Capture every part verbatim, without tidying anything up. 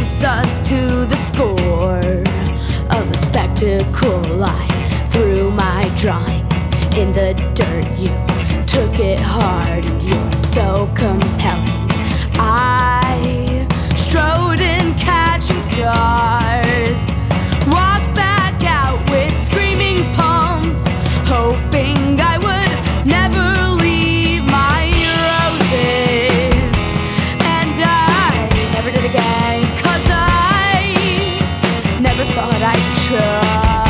race us to the score of a spectacle. I threw my drawings in the dirt. You took it hard and you're so compelling. I strode in catching stars, walked back out with screaming palms, hoping I would never leave my roses. And I never did again, 'cause I never thought I'd choke.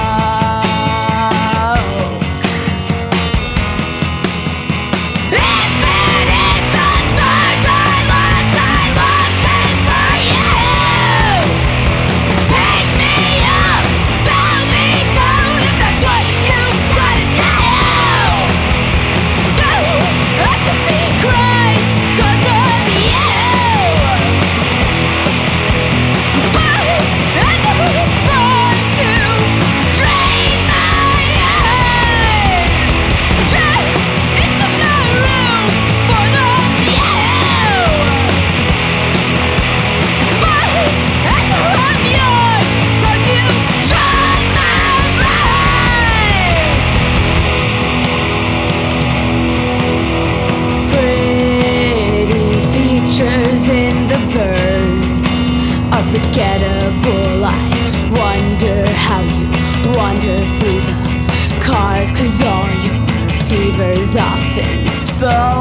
In the birds are forgettable. I wonder how you wander through the cars, 'cause all your fevers often spoil.